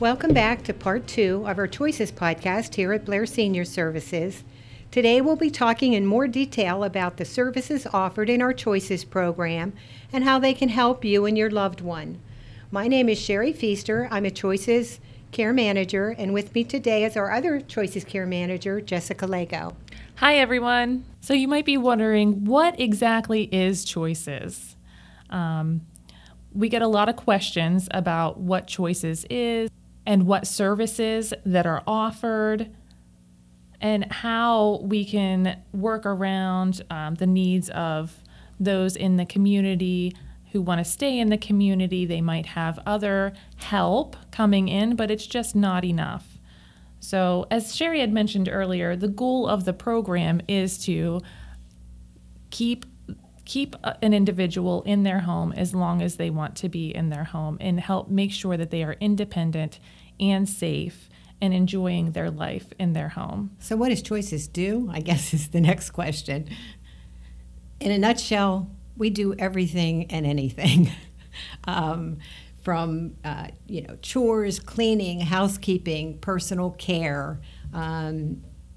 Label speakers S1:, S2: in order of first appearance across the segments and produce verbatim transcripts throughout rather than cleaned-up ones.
S1: Welcome back to part two of our Choices podcast here at Blair Senior Services. Today we'll be talking in more detail about the services offered in our Choices program and how they can help you and your loved one. My name is Sherry Feaster. I'm a Choices Care Manager, and with me today is our other Choices Care Manager, Jessica Lego.
S2: Hi, everyone. So you might be wondering, what exactly is Choices? Um, we get a lot of questions about what Choices is and what services that are offered and how we can work around um, the needs of those in the community who want to stay in the community. They might have other help coming in, but it's just not enough. So as Sherry had mentioned earlier, the goal of the program is to keep keep an individual in their home as long as they want to be in their home and help make sure that they are independent and safe and enjoying their life in their home.
S1: So what does Choices do, I guess, is the next question. In a nutshell, we do everything and anything. um, from uh, you know, chores, cleaning, housekeeping, personal care, um,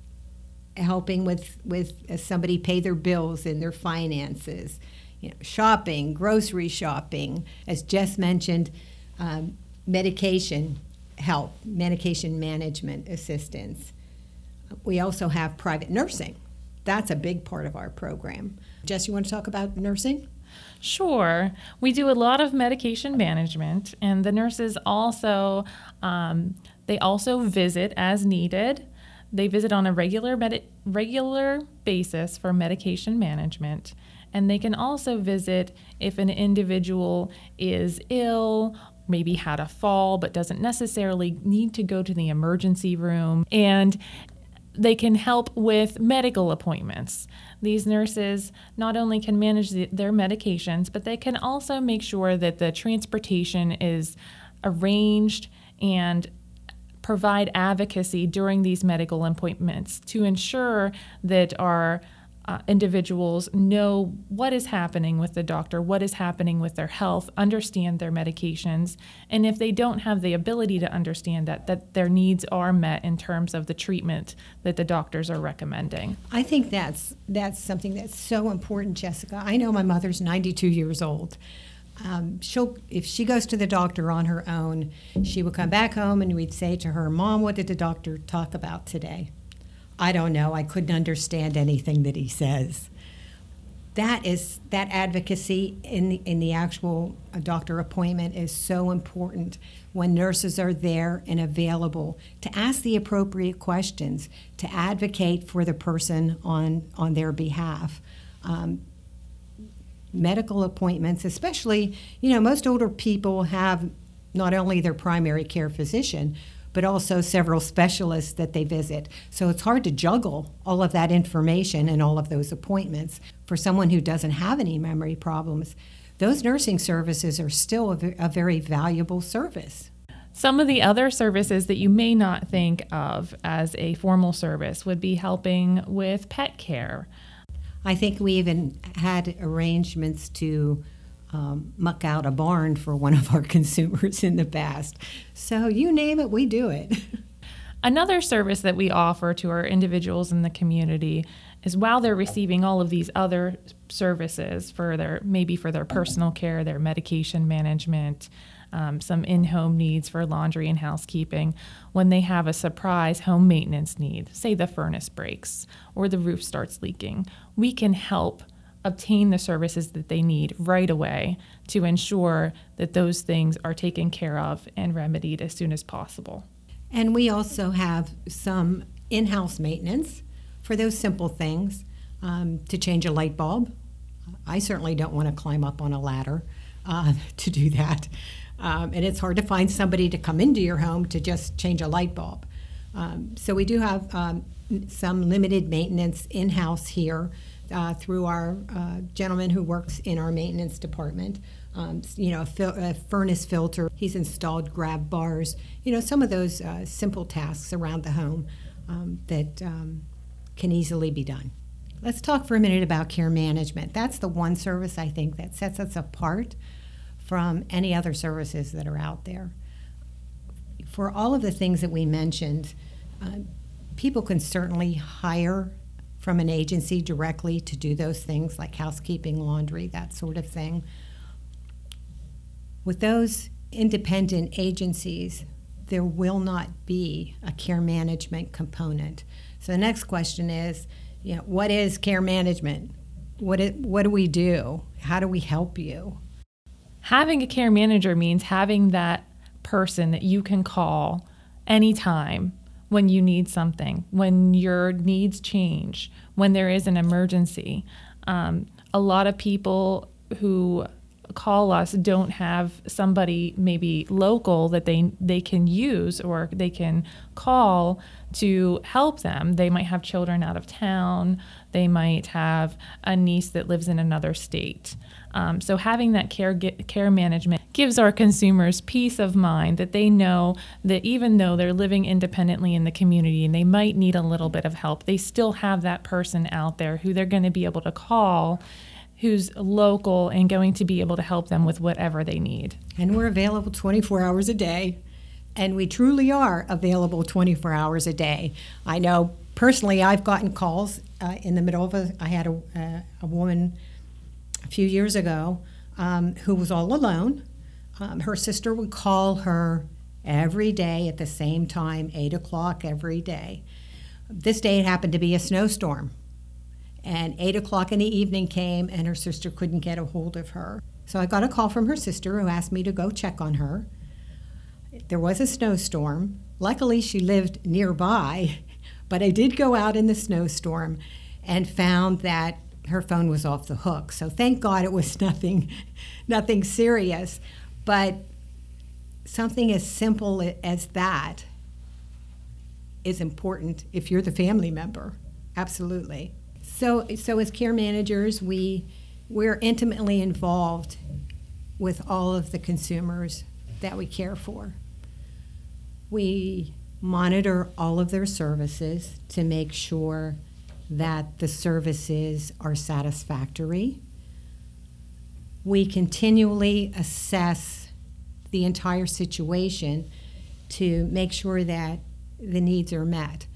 S1: helping with, with somebody pay their bills and their finances, you know, shopping, grocery shopping, as Jess mentioned, um, medication help, medication management assistance. We also have private nursing. That's a big part of our program. Jess, you want to talk about nursing?
S2: Sure. We do a lot of medication management, and the nurses also, um, they also visit as needed. They visit on a regular med- regular basis for medication management, and they can also visit if an individual is ill, maybe had a fall, but doesn't necessarily need to go to the emergency room, and they can help with medical appointments. These nurses not only can manage the, their medications, but they can also make sure that the transportation is arranged and provide advocacy during these medical appointments to ensure that our uh, individuals know what is happening with the doctor, what is happening with their health, understand their medications, and if they don't have the ability to understand that, that their needs are met in terms of the treatment that the doctors are recommending.
S1: I think that's that's something that's so important, Jessica. I know my mother's ninety-two years old. Um, she'll, if she goes to the doctor on her own, she will come back home and we'd say to her, "Mom, what did the doctor talk about today?" "I don't know. I couldn't understand anything that he says." That is that advocacy in the, in the actual uh, doctor appointment is so important when nurses are there and available to ask the appropriate questions, to advocate for the person on, on their behalf. Um, medical appointments, especially, you know, most older people have not only their primary care physician, but also several specialists that they visit. So it's hard to juggle all of that information and all of those appointments. For someone who doesn't have any memory problems, those nursing services are still a, a very valuable service.
S2: Some of the other services that you may not think of as a formal service would be helping with pet care.
S1: I think we even had arrangements to um, muck out a barn for one of our consumers in the past. So you name it, we do it.
S2: Another service that we offer to our individuals in the community is while they're receiving all of these other services for their, maybe for their personal care, their medication management, um, some in-home needs for laundry and housekeeping, when they have a surprise home maintenance need, say the furnace breaks or the roof starts leaking, we can help obtain the services that they need right away to ensure that those things are taken care of and remedied as soon as possible.
S1: And we also have some in-house maintenance for those simple things, um, to change a light bulb. I certainly don't want to climb up on a ladder uh, to do that. Um, and it's hard to find somebody to come into your home to just change a light bulb. Um, so we do have um, some limited maintenance in-house here uh, through our uh, gentleman who works in our maintenance department. Um, you know, a, fil- a furnace filter, he's installed grab bars, you know, some of those uh, simple tasks around the home um, that um, can easily be done. Let's talk for a minute about care management. That's the one service I think that sets us apart from any other services that are out there. for all of the things that we mentioned, uh, people can certainly hire from an agency directly to do those things like housekeeping, laundry, that sort of thing. With those independent agencies, there will not be a care management component. So the next question is, you know, what is care management? What it, what do we do? How do we help you?
S2: Having a care manager means having that person that you can call anytime when you need something, when your needs change, when there is an emergency. Um, a lot of people who call us don't have somebody maybe local that they they can use or they can call to help them. They might have children out of town. They might have a niece that lives in another state. Um, so having that care care management gives our consumers peace of mind that they know that even though they're living independently in the community and they might need a little bit of help, they still have that person out there who they're going to be able to call, who's local and going to be able to help them with whatever they need.
S1: And we're available twenty-four hours a day, and we truly are available twenty-four hours a day. I know personally I've gotten calls uh, in the middle of a, I had a, uh, a woman a few years ago um, who was all alone. Um, her sister would call her every day at the same time, eight o'clock every day. This day it happened to be a snowstorm. And eight o'clock in the evening came and her sister couldn't get a hold of her. So I got a call from her sister who asked me to go check on her. There was a snowstorm. Luckily she lived nearby, but I did go out in the snowstorm and found that her phone was off the hook. So thank God it was nothing, nothing serious. But something as simple as that is important if you're the family member. Absolutely. So, so as care managers, we, we're intimately involved with all of the consumers that we care for. We monitor all of their services to make sure that the services are satisfactory. We continually assess the entire situation to make sure that the needs are met.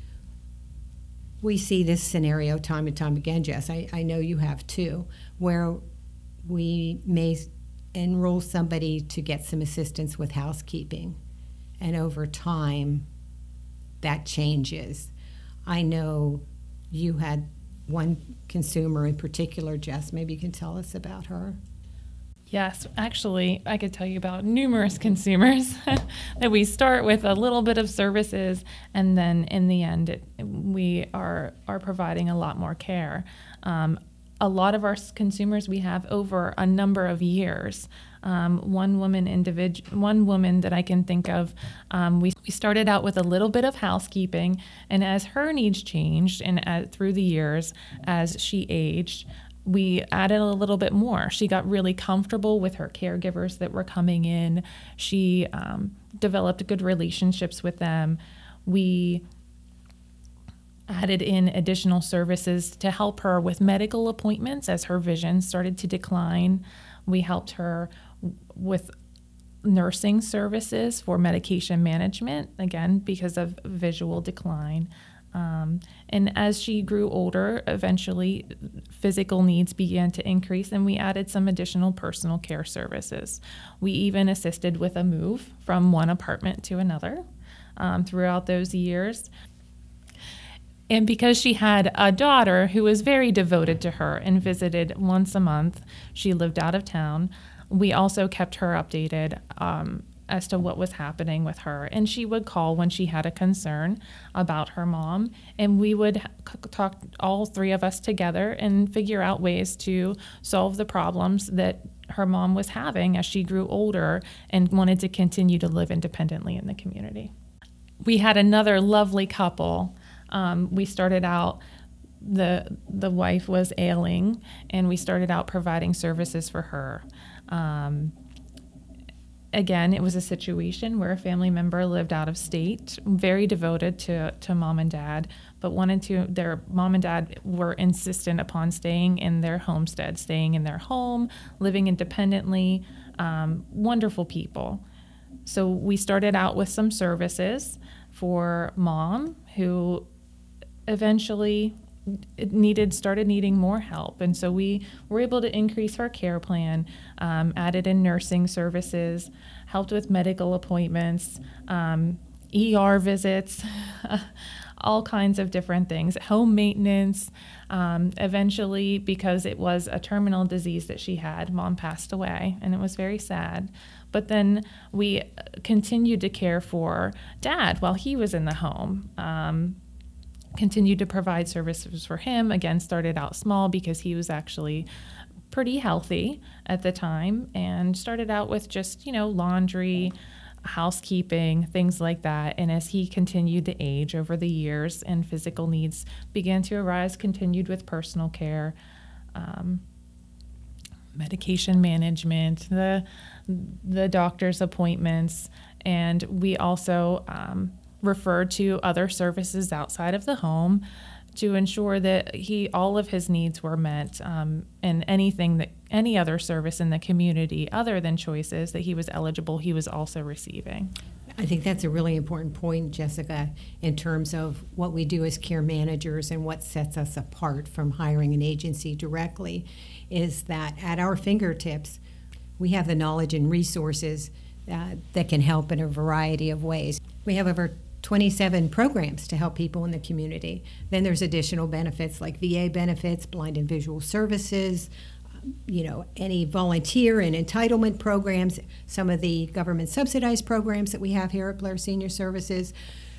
S1: We see this scenario time and time again, Jess. I, I know you have too, where we may enroll somebody to get some assistance with housekeeping, and over time that changes. I know you had one consumer in particular, Jess. Maybe you can tell us about her.
S2: Yes, actually, I could tell you about numerous consumers that we start with a little bit of services, and then in the end, it, we are are providing a lot more care. Um, a lot of our consumers we have over a number of years. Um, one woman individual, one woman that I can think of, um, we, we started out with a little bit of housekeeping, and as her needs changed and as, through the years, as she aged, we added a little bit more. She got really comfortable with her caregivers that were coming in. She um, developed good relationships with them. We added in additional services to help her with medical appointments as her vision started to decline. We helped her with nursing services for medication management, again, because of visual decline. Um, and as she grew older, eventually physical needs began to increase, and we added some additional personal care services. We even assisted with a move from one apartment to another um, throughout those years. And because she had a daughter who was very devoted to her and visited once a month, she lived out of town, we also kept her updated um, as to what was happening with her. And she would call when she had a concern about her mom, and we would talk, all three of us together, and figure out ways to solve the problems that her mom was having as she grew older and wanted to continue to live independently in the community. We had another lovely couple. Um, we started out, the the wife was ailing, and we started out providing services for her. Um, Again, it was a situation where a family member lived out of state, very devoted to, to mom and dad, but wanted to, their mom and dad were insistent upon staying in their homestead, staying in their home, living independently, um, wonderful people. So we started out with some services for mom who eventually needed started needing more help, and so we were able to increase her care plan, um, added in nursing services, helped with medical appointments, um, E R visits, all kinds of different things, home maintenance. Um, eventually, because it was a terminal disease that she had, mom passed away, and it was very sad. But then we continued to care for dad while he was in the home. Um, continued to provide services for him. Again, started out small because he was actually pretty healthy at the time, and started out with just, you know, laundry, housekeeping, things like that. And as he continued to age over the years and physical needs began to arise, continued with personal care, um, medication management, the the doctor's appointments, and we also um, referred to other services outside of the home to ensure that he all of his needs were met, um, and anything that any other service in the community other than Choices that he was eligible, he was also receiving.
S1: I think that's a really important point, Jessica, in terms of what we do as care managers and what sets us apart from hiring an agency directly, is that at our fingertips, we have the knowledge and resources uh, that can help in a variety of ways. We have over twenty-seven programs to help people in the community. Then there's additional benefits like V A benefits, blind and visual services, you know, any volunteer and entitlement programs, some of the government subsidized programs that we have here at Blair Senior Services.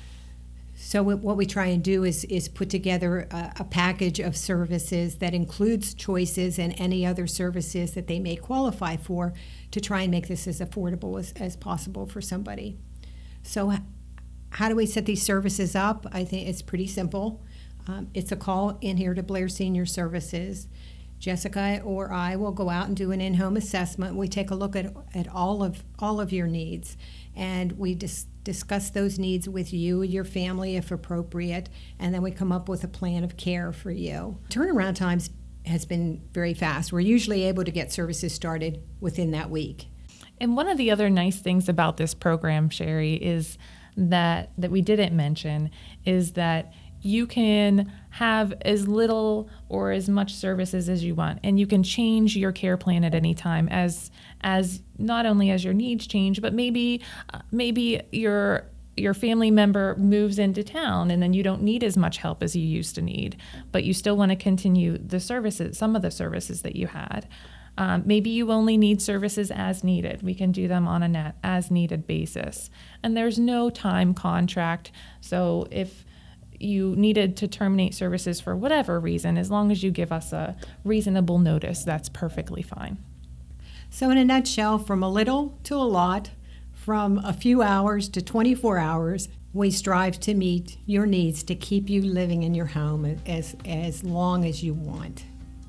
S1: So what we try and do is is put together a, a package of services that includes Choices and any other services that they may qualify for, to try and make this as affordable as, as possible for somebody. So how do we set these services up? I think it's pretty simple. Um, it's a call in here to Blair Senior Services. Jessica or I will go out and do an in-home assessment. We take a look at, at all of all of your needs, and we dis- discuss those needs with you, your family, if appropriate, and then we come up with a plan of care for you. Turnaround times has been very fast. We're usually able to get services started within that week.
S2: And one of the other nice things about this program, Sherry, is that that we didn't mention is that you can have as little or as much services as you want, and you can change your care plan at any time as as not only as your needs change, but maybe uh, maybe your your family member moves into town and then you don't need as much help as you used to need, but you still want to continue the services, some of the services that you had. Um, maybe you only need services as needed. We can do them on a net as needed basis. And there's no time contract. So if you needed to terminate services for whatever reason, as long as you give us a reasonable notice, that's perfectly fine.
S1: So in a nutshell, from a little to a lot, from a few hours to twenty-four hours, we strive to meet your needs to keep you living in your home as, as long as you want.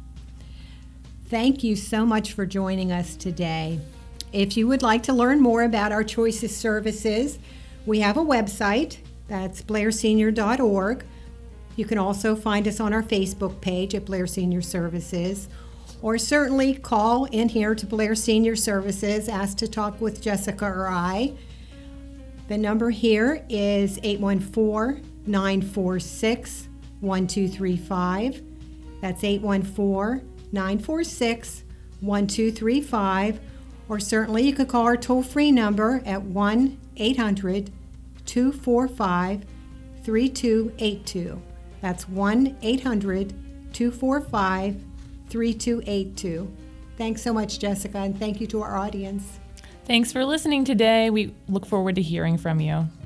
S1: Thank you so much for joining us today. If you would like to learn more about our Choices services, we have a website. That's blair senior dot org. You can also find us on our Facebook page at Blair Senior Services, or certainly call in here to Blair Senior Services, ask to talk with Jessica or I. The number here is eight one four, nine four six, one two three five. That's eight one four, nine four six, one two three five, or certainly you could call our toll-free number at one eight hundred, two four five, three two eight two. That's one eight hundred, two four five, three two eight two. Thanks so much, Jessica, and thank you to our audience.
S2: Thanks for listening today. We look forward to hearing from you.